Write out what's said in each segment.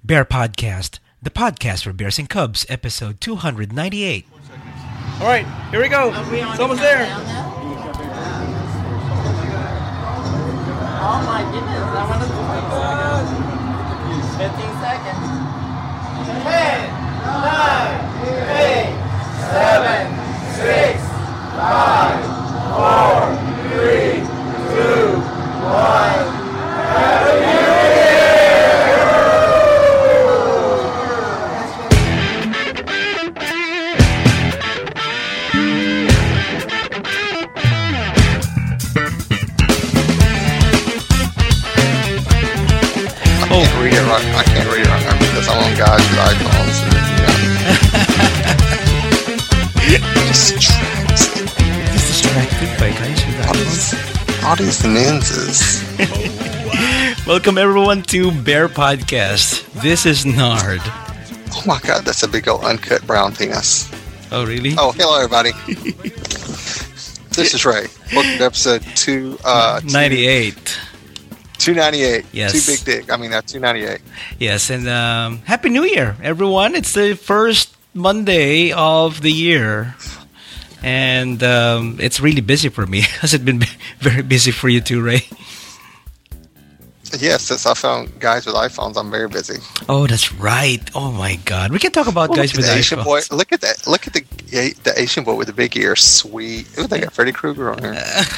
Bear Podcast, the podcast for Bears and Cubs, episode 298. All right, here we go. It's almost there. Oh my goodness, I want to do 15 seconds. 10, 9, 8, 7, 6, 5, 4, 3, 2, 1. Happy New I can't read it right now because I'm on guys with iPhones. Distracted by guys with iPhones. Audience lenses. Welcome everyone to Bear Podcast. This is Nard. Oh my God, that's a big old uncut brown penis. Oh really? Oh, hello everybody. This is Ray. Welcome to episode 298. 298. Yes. Too big dick. 298. Yes, and Happy New Year, everyone. It's the first Monday of the year. And it's really busy for me. Has it been very busy for you too, Ray? Yes, since I found guys with iPhones, I'm very busy. Oh, that's right. Oh my God, we can talk about guys with Asian iPhones. boy. Look at that. Look at the Asian boy with the big ears. Sweet. Ooh, they got Freddy Krueger on here.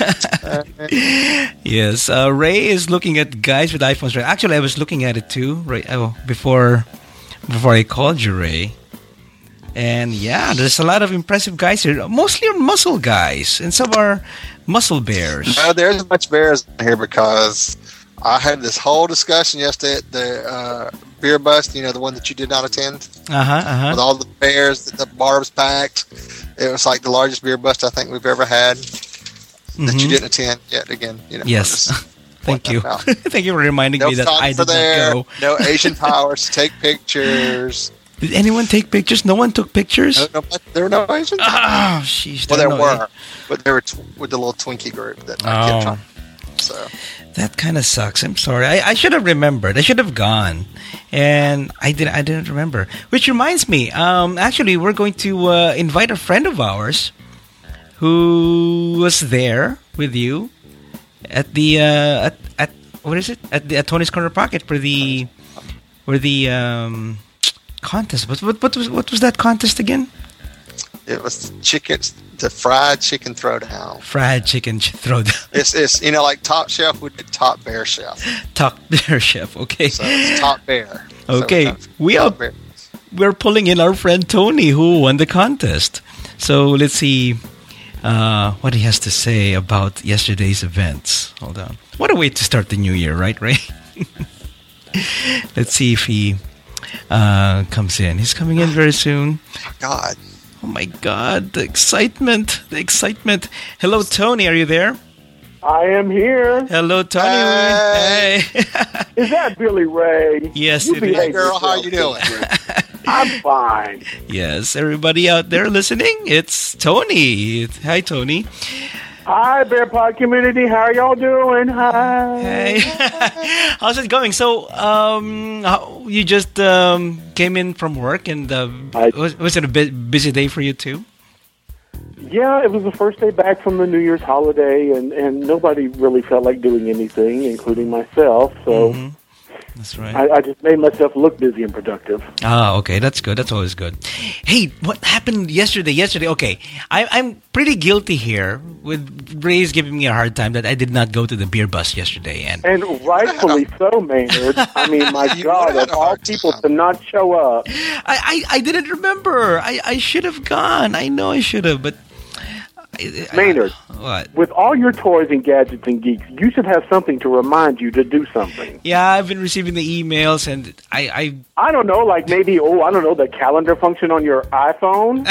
Yes, Ray is looking at guys with iPhones. Right? Actually, I was looking at it too. Right before I called you, Ray. And yeah, there's a lot of impressive guys here. Mostly muscle guys, and some are muscle bears. No, there's a bunch of bears here because I had this whole discussion yesterday at the beer bust, the one that you did not attend. With all the bears, the bar was packed. It was like the largest beer bust I think we've ever had that you didn't attend yet again. Yes. Thank you. Thank you for reminding me that I did not go. No Asian powers to take pictures. Did anyone take pictures? No one took pictures? No, there were no Asians? Oh, sheesh. Well, there were. But they were with the little Twinkie group that I kept on. So that kind of sucks. I'm sorry. I should have remembered. I should have gone, and I didn't remember. Which reminds me. Actually, we're going to invite a friend of ours who was there with you at the at what is it at Tony's Corner Pocket for the contest. What was that contest again? It was the fried chicken throwdown. Fried chicken throwdown. It's like Top Chef would be Top Bear Chef. Top Bear Chef. Okay. So it's Top Bear. Okay. We're pulling in our friend Tony who won the contest. So let's see what he has to say about yesterday's events. Hold on. What a way to start the new year, right, Ray? Let's see if he comes in. He's coming in very soon. Oh my God, the excitement. Hello, Tony, are you there? I am here. Hello, Tony. Hey. Is that Billy Ray? Yes, it is. Hey, is. girl, how you doing? I'm fine. Yes, everybody out there listening, it's Tony. Hi, Tony. Hi, Bear Pod community. How are y'all doing? Hi. Hey. How's it going? So, you just came in from work, and was it a busy day for you too? Yeah, it was the first day back from the New Year's holiday, and nobody really felt like doing anything, including myself. So that's right. I just made myself look busy and productive. Ah, okay, that's good. That's always good. Hey, what happened yesterday? Okay, I'm pretty guilty here with Ray's giving me a hard time that I did not go to the beer bus yesterday, and rightfully so, Maynard. My God, of all people to not show up. I didn't remember. I should have gone. I know I should have, but. Maynard, what? With all your toys and gadgets and geeks, you should have something to remind you to do something. Yeah, I've been receiving the emails, and I don't know, like maybe, the calendar function on your iPhone?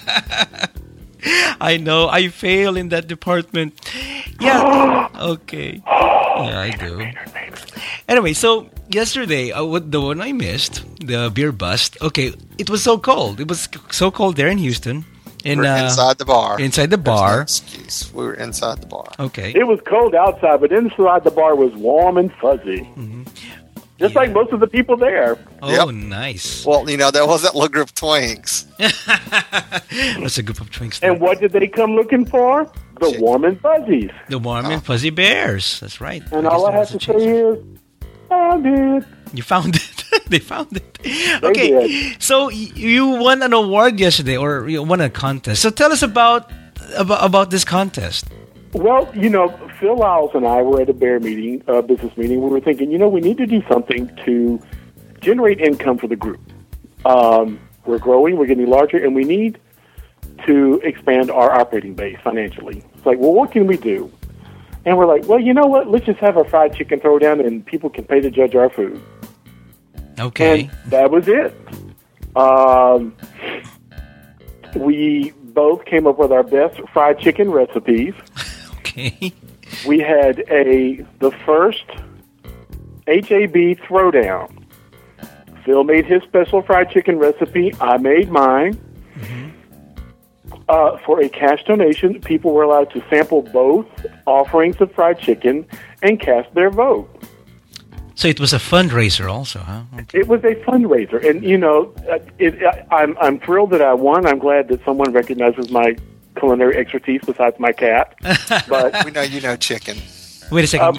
I know, I fail in that department. Yeah, okay. Yeah, I do. Anyway, so yesterday, the one I missed, the beer bust, okay, it was so cold. It was so cold there in Houston. We're inside the bar. Inside the bar. No excuse. We were inside the bar. Okay. It was cold outside, but inside the bar was warm and fuzzy. Mm-hmm. just like most of the people there. Oh, nice. Well, there was that little group of twinks. That's a group of twinks. And what did they come looking for? The warm and fuzzies. The warm and fuzzy bears. That's right. And all I have to say is, found it. You found it. They found it. They did. So you won an award yesterday, or you won a contest. So tell us about this contest. Well, Phil Lyles and I were at a bear meeting, business meeting. We were thinking, we need to do something to generate income for the group. We're growing, we're getting larger, and we need to expand our operating base financially. It's like, well, what can we do? And we're like, well, you know what? Let's just have a fried chicken throwdown, and people can pay to judge our food. Okay. And that was it. We both came up with our best fried chicken recipes. Okay. We had the first HAB throwdown. Phil made his special fried chicken recipe. I made mine. For a cash donation, people were allowed to sample both offerings of fried chicken and cast their vote. So it was a fundraiser also, huh? Okay. It was a fundraiser. And, I'm thrilled that I won. I'm glad that someone recognizes my culinary expertise besides my cat. But we know you know chicken. Wait a second.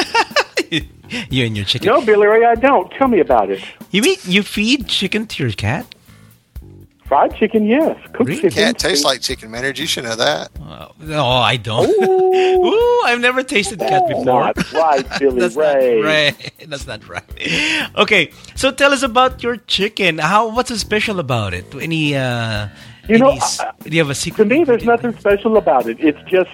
You and your chicken. No, Billy Ray, I don't. Tell me about it. You feed chicken to your cat? Fried chicken, yes. Cooked Really? chicken. Cat tastes like chicken, Maynard. You should know that. No, I don't. Ooh, I've never tasted cat before. Not right, Billy Ray. That's not right. Okay, so tell us about your chicken. What's so special about it? Do you have a secret? To me, there's nothing special about it. It's just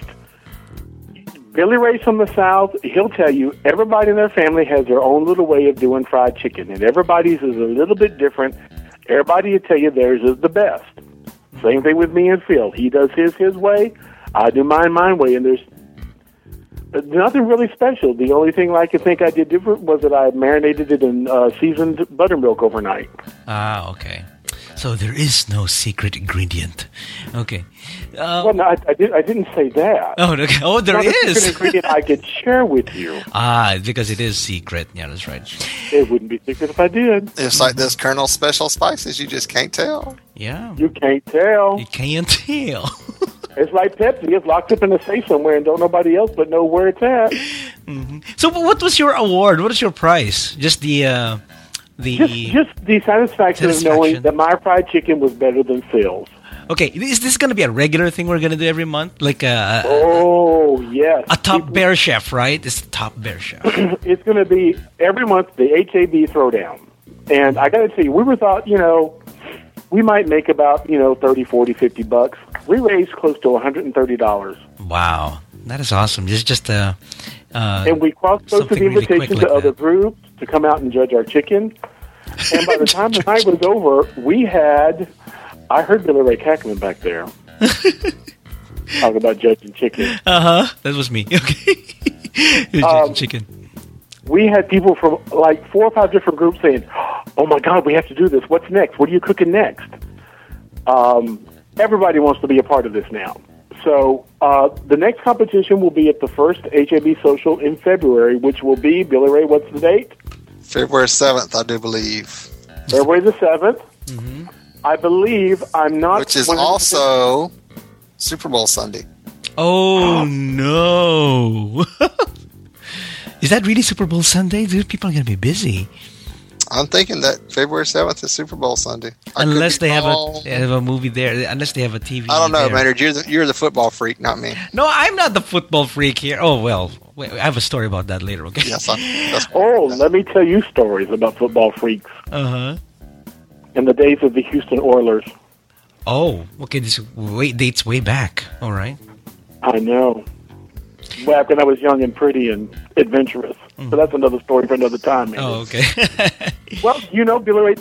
Billy Ray's from the South. He'll tell you everybody in their family has their own little way of doing fried chicken, and everybody's is a little bit different. Everybody will tell you theirs is the best. Same thing with me and Phil. He does his way. I do mine way. And there's nothing really special. The only thing I could think I did different was that I marinated it in seasoned buttermilk overnight. Ah, okay. So there is no secret ingredient. Okay. Well, no, I didn't say that. Oh, okay. Oh, there is. is. A secret ingredient I could share with you. Because it is secret. Yeah, that's right. It wouldn't be secret if I did. It's like those Colonel Special Spices. You just can't tell. Yeah. You can't tell. You can't tell. It's like Pepsi. It's locked up in a safe somewhere and don't nobody else but know where it's at. Mm-hmm. So what was your award? What is your prize? Just the... Just the satisfaction of knowing that my fried chicken was better than Phil's. Okay, is this going to be a regular thing we're going to do every month? Like yes. A top bear chef, right? It's the top bear chef. It's going to be every month the HAB throwdown. And I got to tell you, we were thought, we might make about, 30, 40, 50 bucks. We raised close to $130. Wow. That is awesome. This is just and we cross-posted invitations to other groups to come out and judge our chicken. And by the time the night was over, I heard Billy Ray cackling back there. Talking about judging chicken. That was me. Okay. Judging chicken. We had people from like 4 or 5 different groups saying, oh my God, we have to do this. What's next? What are you cooking next? Everybody wants to be a part of this now. So the next competition will be at the first HAB Social in February, which will be, Billy Ray, what's the date? February 7th, I do believe. February the 7th. Mm-hmm. I believe I'm not... Which is also Super Bowl Sunday. Oh, no. Is that really Super Bowl Sunday? Dude, people are going to be busy. I'm thinking that February 7th is Super Bowl Sunday. Unless they have a movie there. Unless they have a TV. I don't know, there. Maynard. You're the football freak, not me. No, I'm not the football freak here. Oh, well. Wait, I have a story about that later, okay? Yes, let me tell you stories about football freaks. Uh-huh. In the days of the Houston Oilers. Oh, okay. This dates way back. All right. I know. Back when I was young and pretty and adventurous. So that's another story for another time. Maybe. Oh, okay. Well, Billy Ray,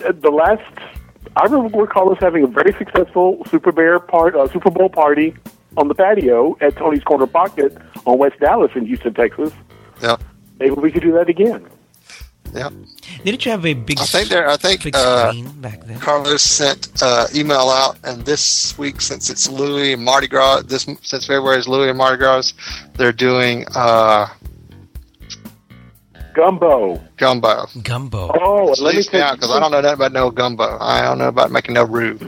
I recall us having a very successful Super Bowl party on the patio at Tony's Corner Pocket on West Dallas in Houston, Texas. Yeah. Maybe we could do that again. Yeah. Didn't you have a big? I think big screen back then. Carlos sent email out, and this week, since it's Louis and Mardi Gras, since February is Louis and Mardi Gras, they're doing Gumbo. Gumbo. Oh, let me out because I don't know nothing about no gumbo. I don't know about making no roux.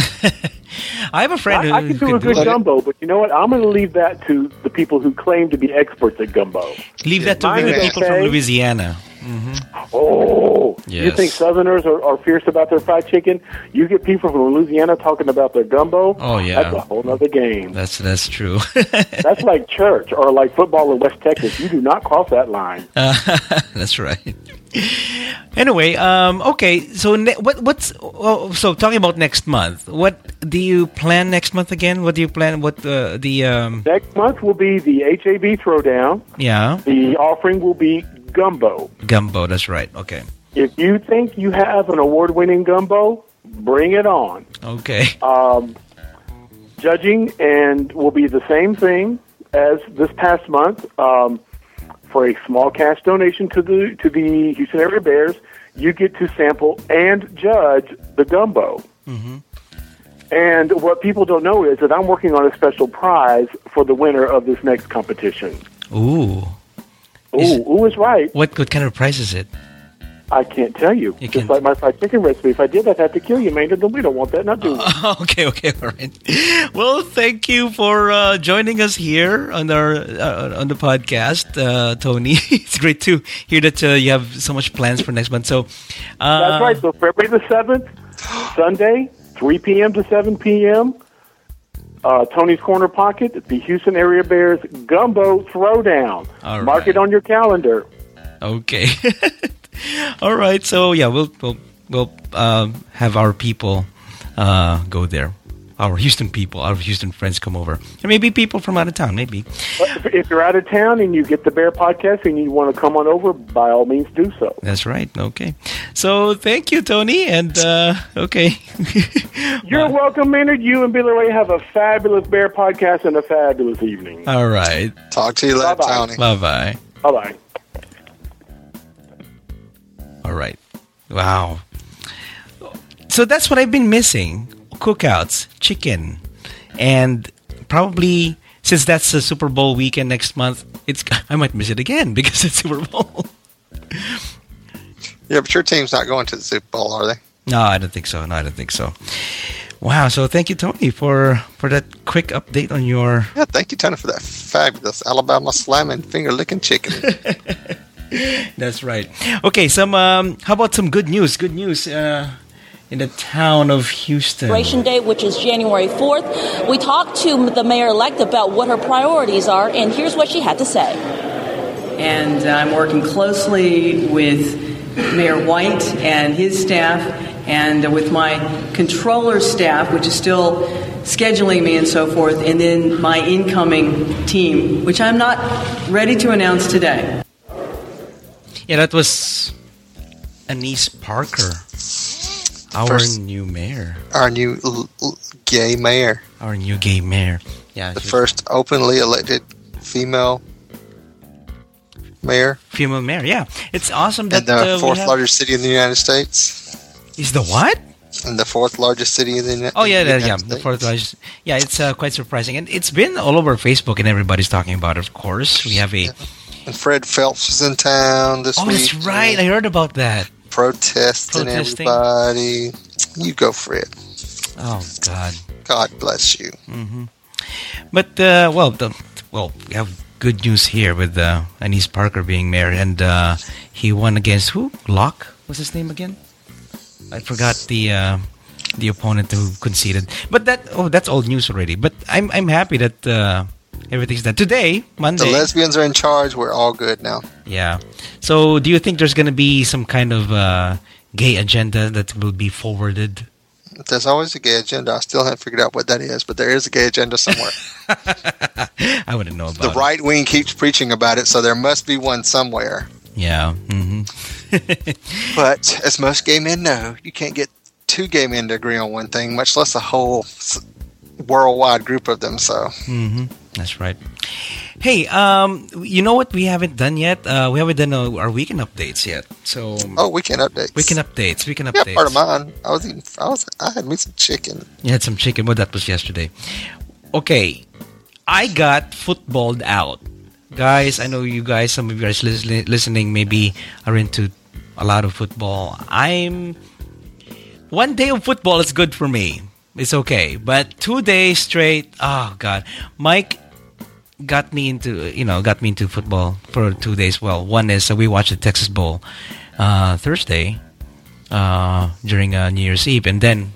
I have a friend who I can do a good gumbo, but you know what? I'm going to leave that to the people who claim to be experts at gumbo. Leave that to the people from Louisiana. Mm-hmm. Oh, yes. You think Southerners are fierce about their fried chicken? You get people from Louisiana talking about their gumbo. Oh yeah, that's a whole other game. That's true. That's like church or like football in West Texas. You do not cross that line. That's right. Anyway, okay. So so talking about next month, what do you plan next month again? What do you plan? Next month will be the HAB Throwdown. Yeah. The offering will be gumbo. Gumbo, that's right. Okay. If you think you have an award-winning gumbo, bring it on. Okay. Judging and will be the same thing as this past month. For a small cash donation to the Houston Area Bears, you get to sample and judge the gumbo. Mm-hmm. And what people don't know is that I'm working on a special prize for the winner of this next competition. Ooh. Ooh is right. What kind of prize is it? I can't tell you. Just like my fried chicken recipe. If I did, I'd have to kill you, man. We don't want that. Not do Okay, all right. Well, thank you for joining us here on on the podcast, Tony. It's great to hear that you have so much plans for next month. So that's right. So February the 7th, Sunday, 3 p.m. to 7 p.m., Tony's Corner Pocket, the Houston Area Bears Gumbo Throwdown. All Mark it on your calendar. Okay. All right. So yeah, we'll have our people go there. Our Houston people, our Houston friends come over. And maybe people from out of town, maybe. If you're out of town and you get the Bear Podcast and you want to come on over, by all means do so. That's right. Okay. So thank you, Tony. And okay. You're welcome, Maynard. You and Billy Ray have a fabulous Bear Podcast and a fabulous evening. All right. Talk to you later, Tony. Bye-bye. Bye-bye. All right. Wow. So that's what I've been missing. Cookouts, chicken, and probably since that's the Super Bowl weekend next month, I might miss it again because it's Super Bowl. Yeah, but your team's not going to the Super Bowl, are they? No, I don't think so. Wow. So thank you, Tony, for that quick update on your... Yeah, thank you, Tony, for that fabulous Alabama slamming, finger-licking chicken. That's right. Okay, how about some good news? Good news in the town of Houston. Celebration Day, which is January 4th. We talked to the mayor-elect about what her priorities are, and here's what she had to say. And I'm working closely with Mayor White and his staff and with my controller staff, which is still scheduling me and so forth, and then my incoming team, which I'm not ready to announce today. Yeah, that was Annise Parker, our new mayor. Our new gay mayor. Our new gay mayor. Yeah, the first openly elected female mayor. Female mayor, yeah. It's awesome that the fourth largest city in the United States. Is the what? And the fourth largest city in the United States. The fourth largest. Yeah, it's quite surprising. And it's been all over Facebook and everybody's talking about it, of course. We have a... And Fred Phelps is in town this week. Oh, that's right. I heard about that. Protesting everybody. You go, Fred. Oh, God. God bless you. Mm-hmm. But, we have good news here with Annise Parker being mayor. And he won against who? Locke? What's his name again? I forgot the opponent who conceded. But that's old news already. But I'm happy that everything's done. Today, Monday. The lesbians are in charge. We're all good now. Yeah. So do you think there's going to be some kind of gay agenda that will be forwarded? There's always a gay agenda. I still haven't figured out what that is, but there is a gay agenda somewhere. I wouldn't know about it. The right wing keeps preaching about it, so there must be one somewhere. Yeah. Mm-hmm. But as most gay men know, you can't get two gay men to agree on one thing, much less a whole worldwide group of them. So that's right. Hey, you know what we haven't done yet? We haven't done our weekend updates yet. So weekend updates. Weekend updates. Yeah, part of mine. I had me some chicken. You had some chicken. Well, that was yesterday. Okay, I got footballed out guys, I know you guys, some of you guys listening maybe are into a lot of football. One day of football is good for me. It's okay. But 2 days straight, oh God. Mike got me into football for 2 days. Well, one is we watched the Texas Bowl Thursday during New Year's Eve. And then,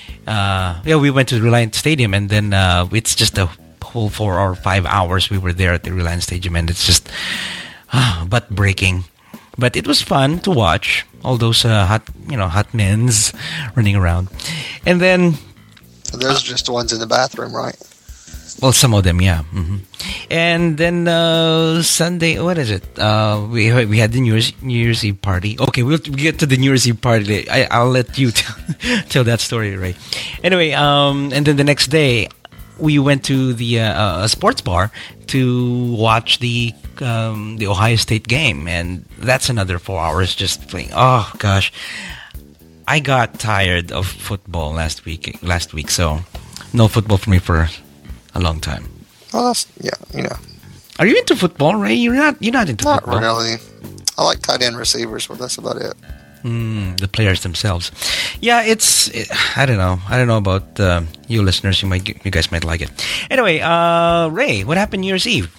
we went to Reliance Stadium. And then it's just a whole 4 or 5 hours we were there at the Reliance Stadium. And it's just butt-breaking. But it was fun to watch all those hot men's running around. And then... Those are just the ones in the bathroom, right? Well, some of them, yeah. Mm-hmm. And then Sunday, what is it? We had the New Year's Eve party. Okay, we'll get to the New Year's Eve party. I'll let you tell that story, Ray. Anyway, and then the next day, we went to the a sports bar to watch the Ohio State game, and that's another 4 hours just playing. Oh gosh, I got tired of football last week, so no football for me for a long time. Well, Are you into football, Ray? You're not into football. Not really. I like tight end receivers, but that's about it. The players themselves. Yeah, I don't know. I don't know about you listeners. You guys might like it. Anyway, Ray, what happened New Year's Eve?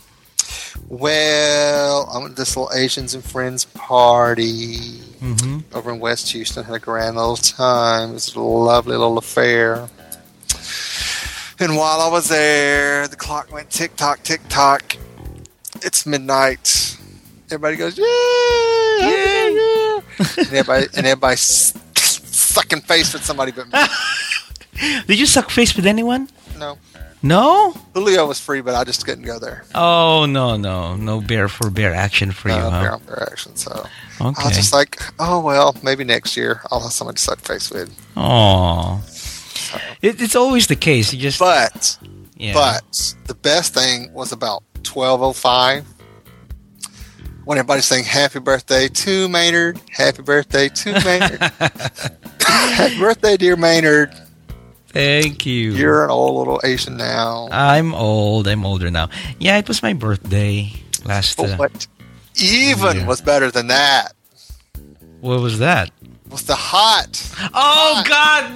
Well, I went to this little Asians and Friends party over in West Houston. Had a grand old time. It was a lovely little affair. And while I was there, the clock went tick-tock, tick-tock. It's midnight. Everybody goes, yeah, yeah, yeah. and everybody sucking face with somebody but me. Did you suck face with anyone? No. No? Julio was free, but I just couldn't go there. Oh, no bear for bear action for you, huh? Bear on bear action, so okay. I was just like, oh, well, maybe next year I'll have somebody to suck face with. Oh. So. It's always the case. You just... But the best thing was about 12:05 when everybody's saying happy birthday to Maynard, happy birthday to Maynard. Happy birthday, dear Maynard. Thank you. You're an old little Asian now. I'm old. I'm older now. Yeah, it was my birthday last... What was better than that. What was that? Was the hot. Oh, God!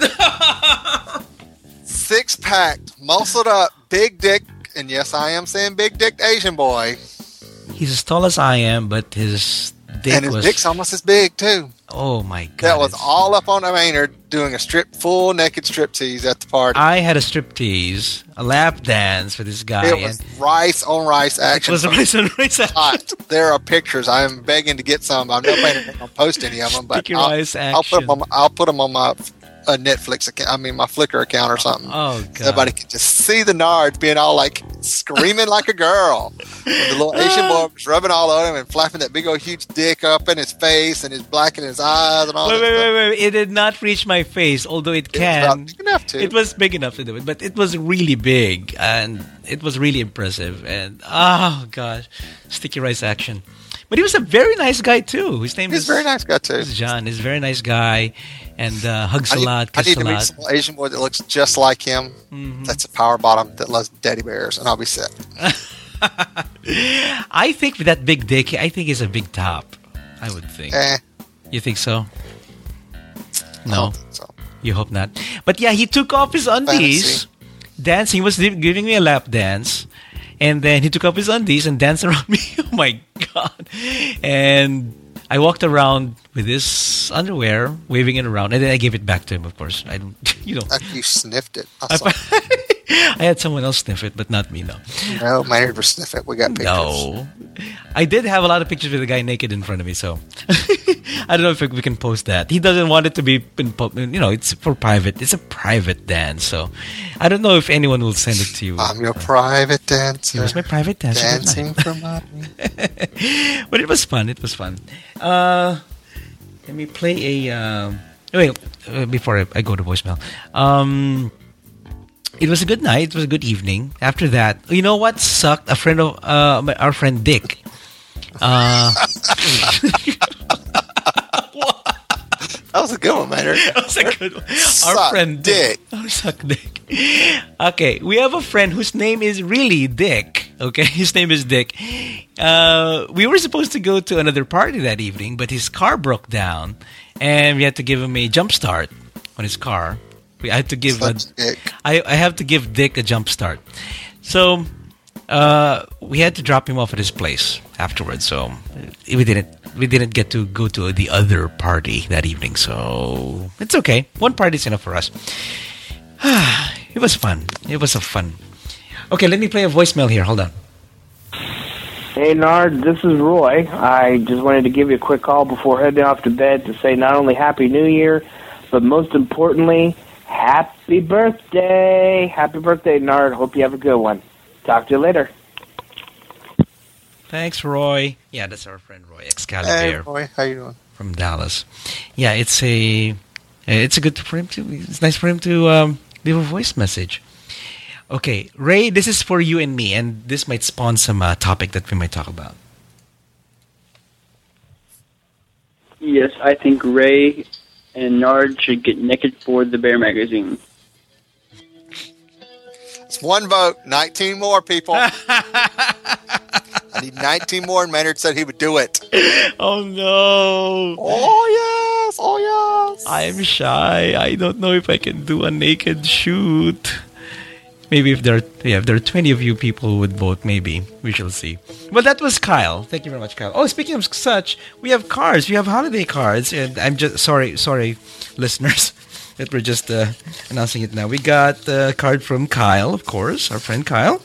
6-pack, muscled up, big dick, and yes, I am saying big dick Asian boy. He's as tall as I am, but his dick was... dick's almost as big, too. Oh, my God. That was all up on Maynard doing a full naked striptease at the party. I had a striptease, a lap dance for this guy. It was rice on rice action. It was rice on rice action. There are pictures. I'm begging to get some. I'm not going to post any of them, but I'll put them on my Netflix account. I mean, my Flickr account or something. Oh, God. Everybody can just see the nards being all like screaming like a girl. And the little Asian boy was rubbing all over him and flapping that big old huge dick up in his face and his black in his eyes and all that. Wait. It did not reach my face, although it can. Big enough to. It was big enough to do it, but it was really big and it was really impressive. And oh, gosh, sticky rice action. But he was a very nice guy, too. His name is... He's a very nice guy, too. John. He's a very nice guy. And hugs a lot, I kisses need to meet some Asian boy that looks just like him. Mm-hmm. That's a power bottom that loves teddy bears, and I'll be set. I think with that big dick, I think he's a big top. I would think. You think so? No. I don't think so. You hope not. But yeah, he took off his undies. Dancing. He was giving me a lap dance. And then he took off his undies and danced around me. Oh, my God. And I walked around with his underwear, waving it around. And then I gave it back to him, of course. I don't, You sniffed it. I had someone else sniff it, but not me, no. No, Maynard will sniff it. We got pictures. No. I did have a lot of pictures with the guy naked in front of me, so I don't know if we can post that. He doesn't want it to be, it's for private. It's a private dance, so I don't know if anyone will send it to you. I'm your private dancer. It was my private dancer. Dancing for money. But it was fun. It was fun. Let me play before I go to voicemail. It was a good night. It was a good evening. After that, you know what sucked? A friend of our friend Dick. That was a good one, Maynard. That was a good one. Our friend Dick. Suck Dick. Okay, we have a friend whose name is really Dick. Okay, his name is Dick. We were supposed to go to another party that evening, but his car broke down, and we had to give him a jump start on his car. I had to give I have to give Dick a jump start. So we had to drop him off at his place afterwards. So we didn't get to go to the other party that evening. So it's okay. One party is enough for us. It was fun. It was fun. Okay, let me play a voicemail here. Hold on. Hey, Nard, this is Roy. I just wanted to give you a quick call before heading off to bed to say not only Happy New Year, but most importantly, Happy Birthday. Happy birthday, Nard. Hope you have a good one. Talk to you later. Thanks, Roy. Yeah, that's our friend Roy Excalibur. Hey, Roy. How you doing? From Dallas. Yeah, it's good for him to. It's nice for him to leave a voice message. Okay, Ray, this is for you and me, and this might spawn some topic that we might talk about. Yes, I think Ray and Nard should get naked for the Bear magazine. It's one vote, 19 more people. I need 19 more, and Maynard said he would do it. Oh, no. Oh, yes. Oh, yes. I am shy. I don't know if I can do a naked shoot. Maybe if there are 20 of you people who would vote, maybe. We shall see. Well, that was Kyle. Thank you very much, Kyle. Oh, speaking of such, we have cards. We have holiday cards. And I'm just, sorry, listeners, that we're just announcing it now. We got a card from Kyle, of course, our friend Kyle.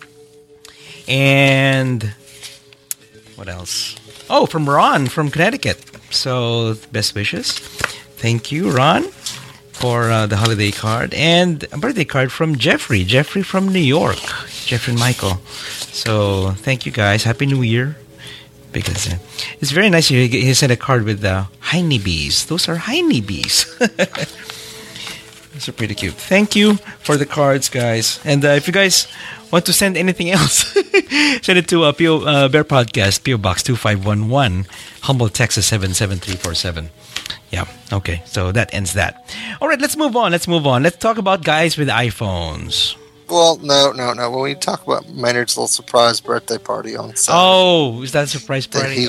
And what else? Oh, from Ron from Connecticut. So, best wishes. Thank you, Ron, for the holiday card. And a birthday card from Jeffrey. Jeffrey from New York. Jeffrey and Michael. So, thank you guys. Happy New Year. Because it's very nice. He sent a card with honeybees. Those are honeybees. Those are pretty cute. Thank you for the cards, guys. And if you guys want to send anything else, send it to Bear Podcast, P.O. Box 2511, Humboldt, Texas 77347. Yeah, okay. So that ends that. All right, let's move on. Let's talk about guys with iPhones. Well, no. When we talk about Maynard's little surprise birthday party on Saturday. Oh, is that a surprise party?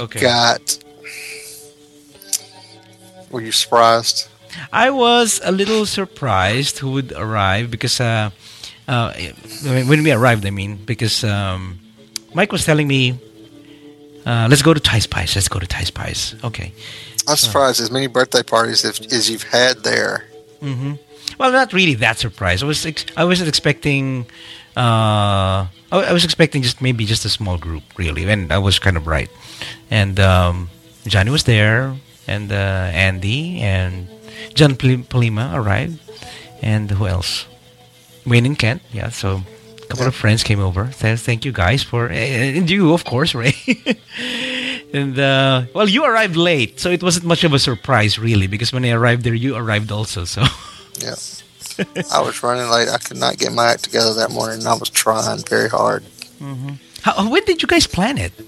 Were you surprised? I was a little surprised who would arrive because when we arrived, because Mike was telling me, let's go to Thai Spice. Okay. I'm surprised as many birthday parties as you've had there. Mm-hmm. Well, not really that surprised. I wasn't expecting. I was expecting just a small group, really, and I was kind of right. And Johnny was there, and Andy and John Palima arrived, and who else? Wayne and Kent. Yeah, so a couple of friends came over. Thank you guys for, and you, of course, Ray. And well, you arrived late, so it wasn't much of a surprise, really, because when I arrived there, you arrived also. So yeah, I was running late. I could not get my act together that morning, and I was trying very hard. Mm-hmm. When did you guys plan it?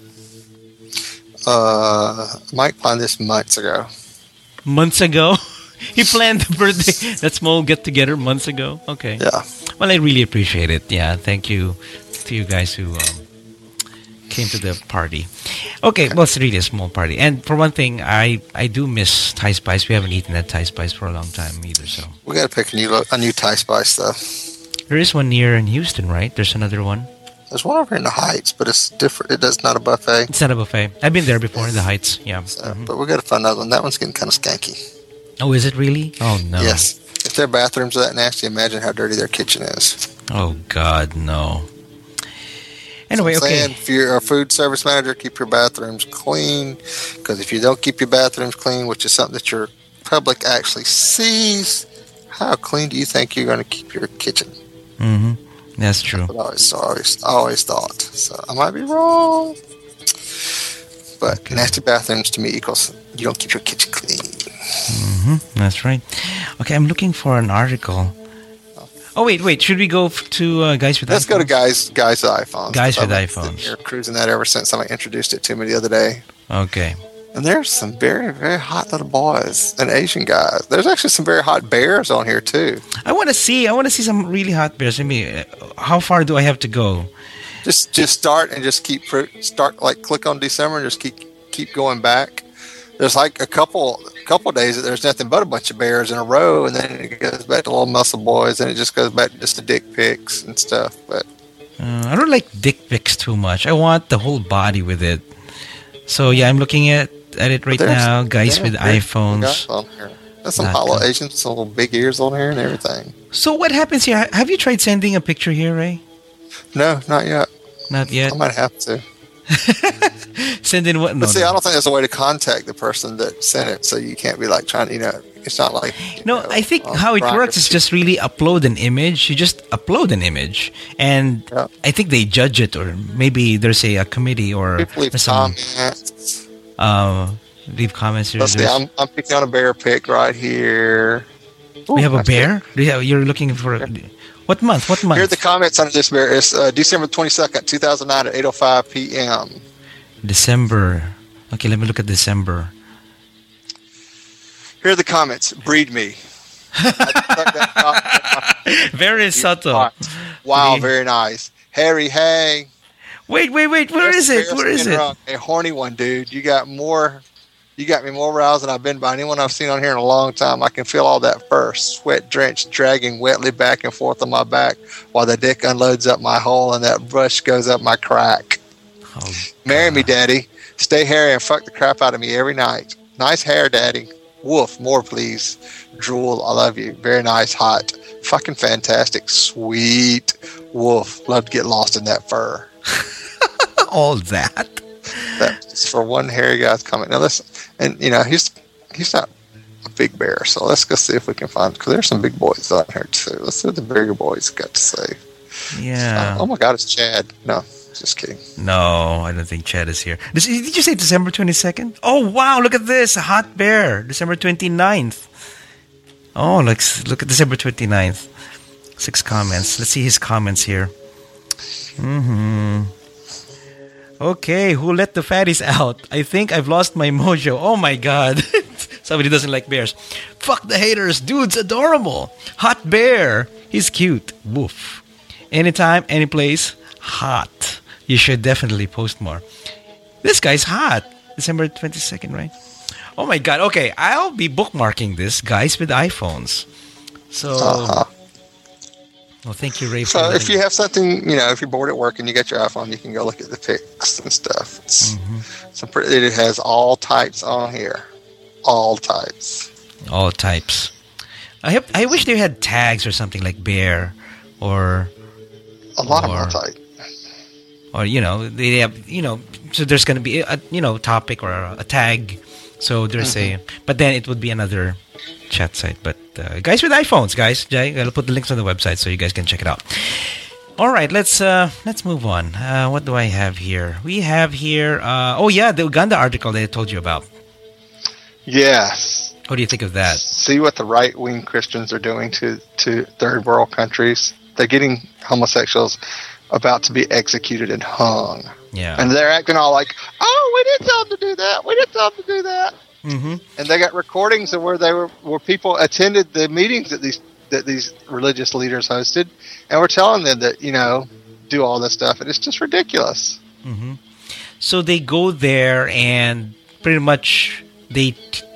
Mike planned this months ago. Months ago? He planned the birthday, that small get-together months ago? Okay. Yeah. Well, I really appreciate it. Yeah, thank you to you guys who came to the party. Okay, well, it's really a small party. And for one thing, I do miss Thai Spice. We haven't eaten at Thai Spice for a long time either, so. We got to pick a new Thai Spice, though. There is one near in Houston, right? There's another one. There's one over in the Heights, but it's different. It's not a buffet. It's not a buffet. I've been there before in the Heights, yeah. So, but we got to find another one. That one's getting kind of skanky. Oh, is it really? Oh, no. Yes. If their bathrooms are that nasty, imagine how dirty their kitchen is. Oh, God, no. Anyway, so okay. If you're a food service manager, keep your bathrooms clean. Because if you don't keep your bathrooms clean, which is something that your public actually sees, how clean do you think you're going to keep your kitchen? Mm-hmm. That's true. That's what I always thought. So I might be wrong. But nasty bathrooms to me equals you don't keep your kitchen clean. Mm-hmm. That's right. Okay, I'm looking for an article. Oh, wait. Should we go to Guys with iPhones? Let's go to Guys with iPhones. Guys with iPhones. You're cruising that ever since somebody introduced it to me the other day. Okay. And there's some very, very hot little boys and Asian guys. There's actually some very hot bears on here, too. I want to see some really hot bears. How far do I have to go? Just start and just start like click on December and just keep going back. There's like a couple days that there's nothing but a bunch of bears in a row, and then it goes back to little muscle boys, and it just goes back to just the dick pics and stuff. But I don't like dick pics too much. I want the whole body with it. So yeah, I'm looking at it right now. Guys with iPhones. There's some hollow Asians, some little big ears on here and everything. So what happens here? Have you tried sending a picture here, Ray? No, not yet. Not yet? I might have to. Send in what? No, but see, I don't think there's a way to contact the person that sent it, so you can't be like trying to, it's not like... I think how it works is just really upload an image. You just upload an image, and I think they judge it, or maybe there's a committee or... People leave comments. Leave comments. Let's see, I'm picking on a bear pic right here. Ooh, we have a bear? You're looking for... What month? Here are the comments on this bear. It's December 22nd, 2009 at 8:05 p.m. December. Okay, let me look at December. Here are the comments. Breed me. Very subtle. Wow, very nice. Harry, hey. Wait. Where is it? A horny one, dude. You got me more roused than I've been by anyone I've seen on here in a long time. I can feel all that fur, sweat drenched, dragging wetly back and forth on my back while the dick unloads up my hole and that brush goes up my crack. Oh, marry me, daddy. Stay hairy and fuck the crap out of me every night. Nice hair, daddy. Woof, more please. Drool, I love you. Very nice, hot. Fucking fantastic. Sweet. Woof, love to get lost in that fur. All that? That's for one hairy guy's comment. Now listen, and he's not a big bear, so let's go see if we can find, because there's some big boys out here too. Let's see what the bigger boys got to say. Yeah. Oh my God, it's Chad. No, just kidding. No, I don't think Chad is here. Did you say December 22nd? Oh wow, look at this, a hot bear. December 29th. Oh, look at December 29th. 6 comments. Let's see his comments here. Okay, who let the fatties out? I think I've lost my mojo. Oh my God. Somebody doesn't like bears. Fuck the haters. Dude's adorable. Hot bear. He's cute. Woof. Anytime, any place. Hot. You should definitely post more. This guy's hot. December 22nd, right? Oh my God. Okay, I'll be bookmarking this, guys with iPhones. So... Well, thank you, Ray. So if you have something, if you're bored at work and you got your iPhone, you can go look at the pics and stuff. It has all types on here. All types. All types. I wish they had tags or something like bear or... A lot of them are type. Or, they have, so there's going to be a, topic or a tag. So there's but then it would be another chat site. But guys with iPhones, guys, I'll put the links on the website so you guys can check it out. All right, let's move on. What do I have here? We have here, the Uganda article that I told you about. Yes. What do you think of that? See what the right-wing Christians are doing to third world countries. They're getting homosexuals about to be executed and hung. Yeah. And they're acting all like, oh, we didn't tell them to do that. We didn't tell them to do that. Mm-hmm. And they got recordings of where people attended the meetings that these religious leaders hosted, and were telling them that do all this stuff, and it's just ridiculous. Mm-hmm. So they go there and pretty much they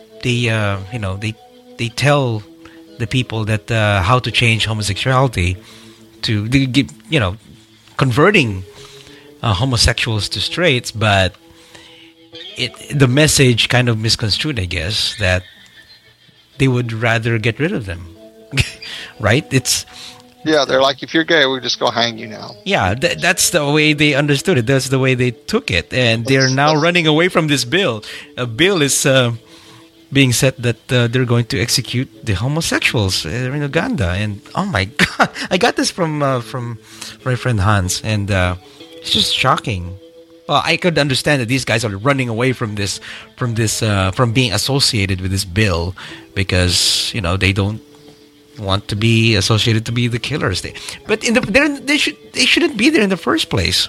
tell the people that how to change homosexuality to converting homosexuals to straights, but the message kind of misconstrued, I guess, that they would rather get rid of them. Right? They're like, if you're gay, we're just going to hang you now. Yeah, that's the way they understood it. That's the way they took it. And they're now running away from this bill. A bill is being set that they're going to execute the homosexuals in Uganda. And oh my God, I got this from my friend Hans, and it's just shocking. Well, I could understand that these guys are running away from from being associated with this bill because they don't want to be associated to be the killers. But they shouldn't be there in the first place.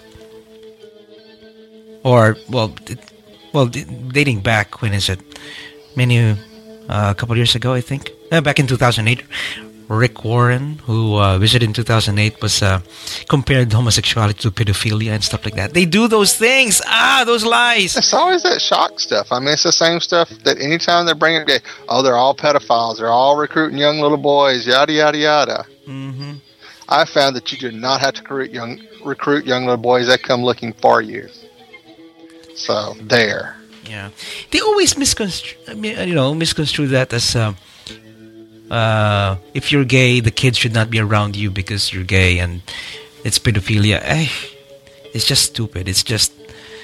Or dating back, when is it? A couple of years ago, I think. Back in 2008, Rick Warren, who visited in 2008, was compared homosexuality to pedophilia and stuff like that. They do those things. Those lies. It's always that shock stuff. I mean, it's the same stuff that anytime they're bringing gay, they're all pedophiles. They're all recruiting young little boys, yada, yada, yada. Mm-hmm. I found that you do not have to recruit young little boys that come looking for you. So, there. Yeah. They always misconstrue that as... if you're gay, the kids should not be around you because you're gay, and it's pedophilia. It's just stupid. It's just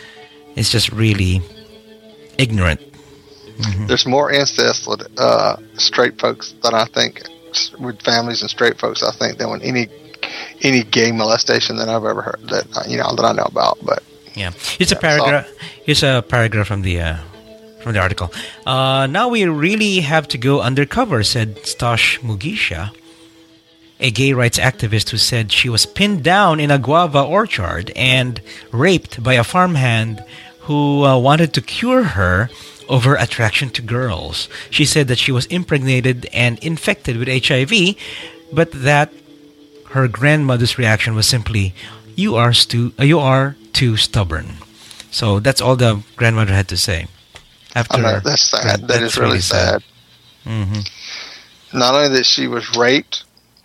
really ignorant. Mm-hmm. There's more incest with straight folks than I think, with families and straight folks, I think, than with any gay molestation that I've ever heard that I know about. But yeah, it's a paragraph. Here's a paragraph from the article. Now we really have to go undercover, said Stosh Mugisha, a gay rights activist who said she was pinned down in a guava orchard and raped by a farmhand who wanted to cure her over attraction to girls. She said that she was impregnated and infected with HIV, but that her grandmother's reaction was simply, you are too stubborn. So that's all the grandmother had to say. That's sad. That is really sad. Mm-hmm. Not only that she was raped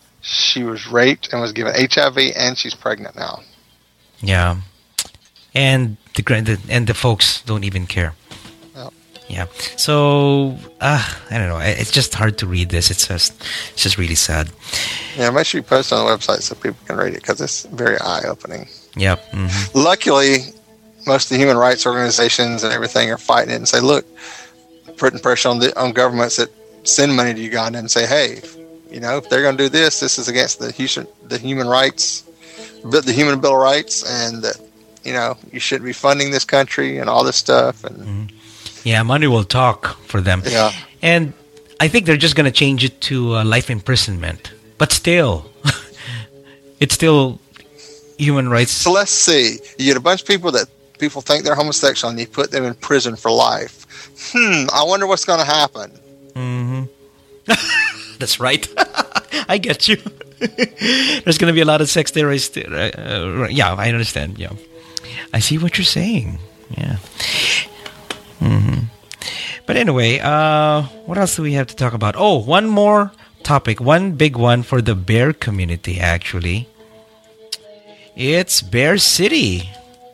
and was given HIV, and she's pregnant now. Yeah, and the folks don't even care. Oh. Yeah, so I don't know. It's just hard to read this. It's just really sad. Yeah, make sure you post it on the website so people can read it because it's very eye-opening. Yep. Mm-hmm. Luckily, most of the human rights organizations and everything are fighting it and say, look, putting pressure on governments that send money to Uganda and say, hey, if they're going to do this is against the human rights, the human bill of rights, and that you shouldn't be funding this country and all this stuff. And yeah, money will talk for them. Yeah, and I think they're just going to change it to life imprisonment, but still, it's still human rights. So let's see. You get a bunch of people that people think they're homosexual, and you put them in prison for life. I wonder what's going to happen. Mm-hmm. That's right. I get you. There's going to be a lot of sex there. Yeah, I understand. Yeah, I see what you're saying. Yeah. Mm-hmm. But anyway, what else do we have to talk about? Oh, one more topic. One big one for the bear community, actually. It's Bear City.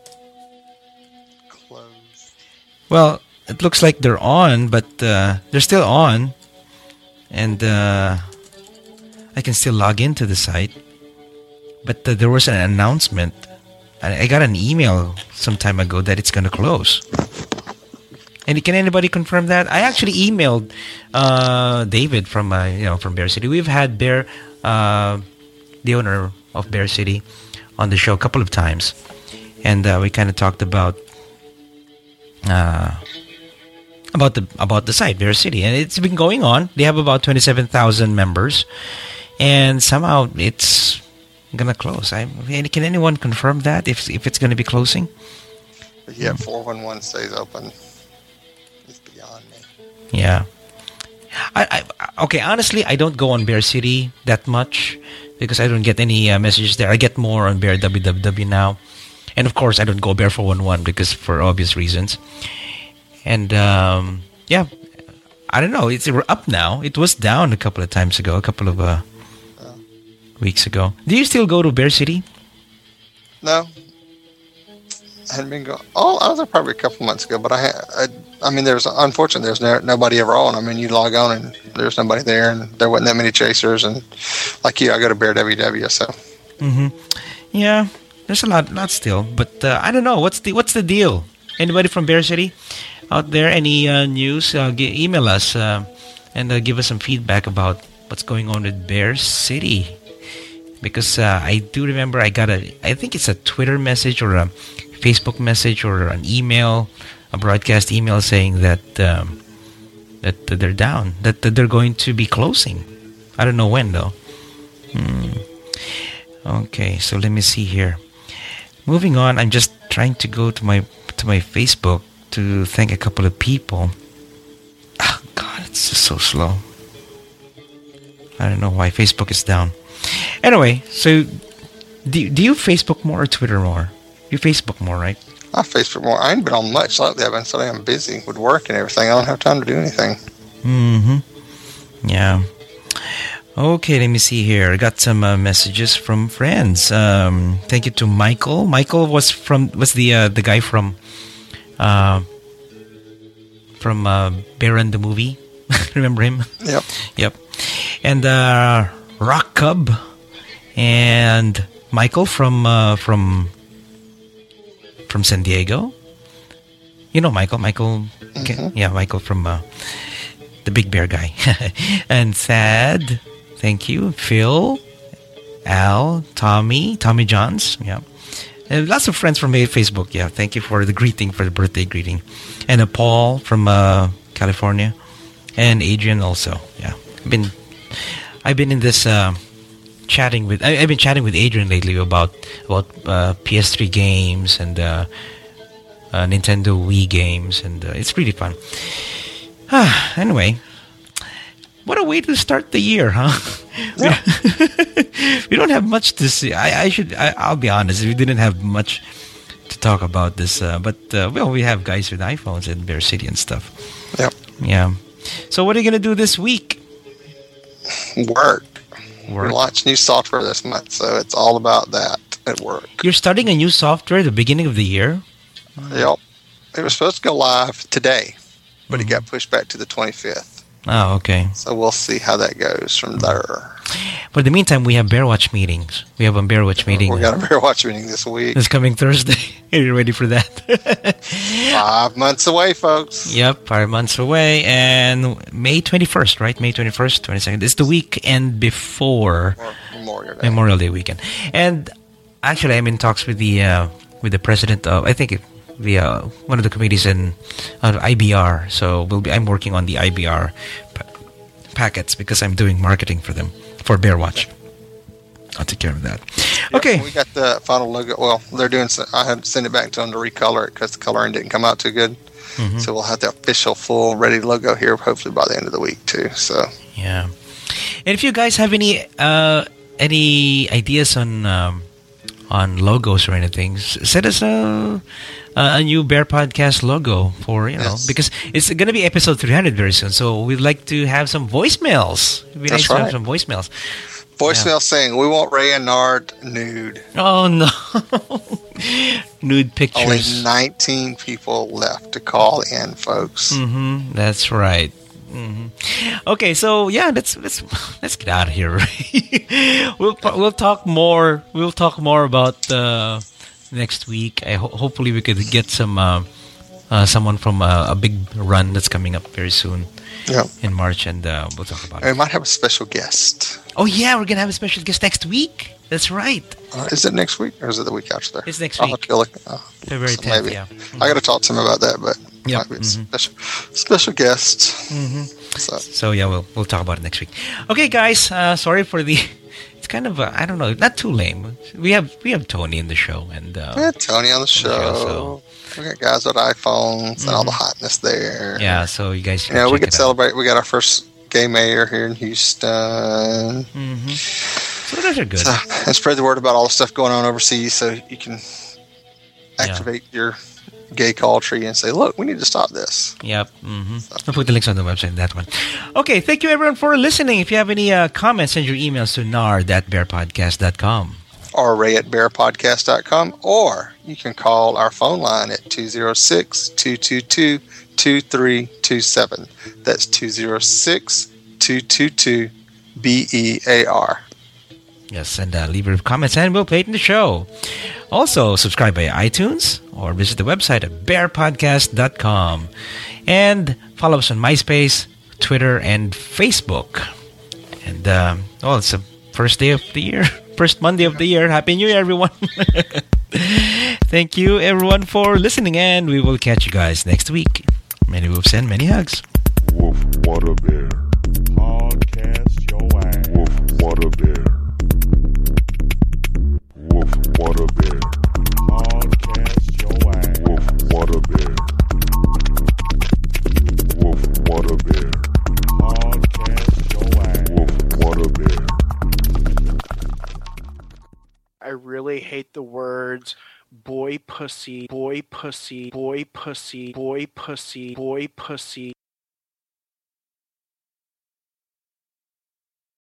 Well, it looks like they're on, but they're still on. And I can still log into the site. But there was an announcement. I got an email some time ago that it's going to close. And can anybody confirm that? I actually emailed David from Bear City. We've had the owner of Bear City, on the show a couple of times. And we kind of talked about the site, Bear City, and it's been going on. They have about 27,000 members, and somehow it's gonna close. Can anyone confirm that if it's gonna be closing? Yeah, 411 stays open. It's beyond me. Yeah. Okay, honestly, I don't go on Bear City that much because I don't get any messages there. I get more on Bear WWW now. And of course, I don't go Bear 411 because for obvious reasons. And yeah, I don't know. It's up now. It was down a couple of times ago, a couple of weeks ago. Do you still go to Bear City? No, I hadn't been going. Oh, I was there probably a couple months ago. But I mean, there's nobody ever on. I mean, you log on and there's nobody there, and there wasn't that many chasers. And like you, I go to Bear WW. So. Mm-hmm. Yeah. There's a lot still, but I don't know. What's the deal? Anybody from Bear City out there? Any news? Email us and give us some feedback about what's going on with Bear City. Because I do remember I think it's a Twitter message or a Facebook message or an email, a broadcast email saying that they're down, that they're going to be closing. I don't know when though. Okay, so let me see here. Moving on, I'm just trying to go to my Facebook to thank a couple of people. Oh, God, it's just so slow. I don't know why Facebook is down. Anyway, so do you Facebook more or Twitter more? You Facebook more, right? I Facebook more. I ain't been on much lately. I've been so damn busy with work and everything. I don't have time to do anything. Yeah. Okay, let me see here. I got some messages from friends. Thank you to Michael. Michael was the guy from Baron the movie. Remember him? Yep. And Rock Cub and Michael from San Diego. You know Michael. Mm-hmm. Yeah, Michael from the Big Bear guy. And Thad. Thank you. Phil, Al, Tommy Johns. Yeah. And lots of friends from Facebook. Yeah. Thank you for the greeting, for the birthday greeting. And Paul from California. And Adrian also. Yeah. I've been in this chatting with Adrian lately about PS3 games and Nintendo Wii games, and it's really fun. Anyway, what a way to start the year, huh? Yeah. We don't have much to see. I'll be honest, we didn't have much to talk about this, but we have guys with iPhones in Bear City and stuff. Yep. Yeah. So what are you gonna do this week? Work. We launched new software this month, so it's all about that at work. You're starting a new software at the beginning of the year? Yep. It was supposed to go live today, but it got pushed back to the 25th. Oh, okay. So we'll see how that goes from there. But in the meantime, we have Bear Watch meetings. We have a Bear Watch meeting. We got a Bear Watch meeting this week. It's coming Thursday. Are you ready for that? 5 months away, folks. Yep, 5 months away. And May 21st, right? May 21st, 22nd. It's the weekend before Memorial Day weekend. And actually, I'm in talks with the president of, I think, one of the committees in IBR. So I'm working on the IBR packets because I'm doing marketing for them, for Bear Watch. I'll take care of that. Okay. We got the final logo. Well, they're doing. I had to send it back to them to recolor it because the coloring didn't come out too good. Mm-hmm. So we'll have the official, full, ready logo here hopefully by the end of the week too. So yeah. And if you guys have any ideas on logos or anything, send us a new Bear Podcast logo for, yes, because it's going to be episode 300 very soon. So we'd like to have some voicemails. It'd be nice to have some voicemails. Voicemail saying, we want Ray and Nard nude. Oh, no. Nude pictures. Only 19 people left to call in, folks. Mm-hmm. That's right. Mm-hmm. Okay, so yeah, let's get out of here. We'll talk more. We'll talk more about next week. Hopefully, we could get someone from a big run that's coming up very soon. Yeah. In March, and we'll talk about it. We might have a special guest. Oh yeah, we're gonna have a special guest next week. That's right. Is it next week or is it the week after? It's next week. February 10th. Maybe. Yeah. Mm-hmm. I got to talk to him about that, but might be a special guest. Mm-hmm. So yeah, we'll talk about it next week. Okay, guys. Sorry for the. It's kind of I don't know, not too lame. We have Tony in the show, and Tony on the show. We got guys with iPhones and all the hotness there. Yeah, so you guys. We can celebrate. We got our first gay mayor here in Houston. Mm-hmm. So those are good. And spread the word about all the stuff going on overseas, so you can activate your gay culture and say, "Look, we need to stop this." Yep. Mm-hmm. I'll put the links on the website. That one. Okay. Thank you, everyone, for listening. If you have any comments, send your emails to nard@bearpodcast.com. Or ray@bearpodcast.com, or you can call our phone line at 206-222-2327. That's 206-222-BEAR. Yes, and leave your comments and we'll play it in the show. Also, subscribe by iTunes or visit the website at bearpodcast.com. And follow us on MySpace, Twitter, and Facebook. And, it's the first day of the year. First Monday of the year. Happy New Year, everyone. Thank you, everyone, for listening, and we will catch you guys next week. Many woofs and many hugs. Woof, what a bear. Podcast your ass. Woof, what a bear. Woof, what a bear. Podcast your ass. Woof, what a bear. Woof, what a bear. Podcast your ass. Woof, what a bear. really hate the words boy pussy, boy pussy, boy pussy, boy pussy, boy pussy.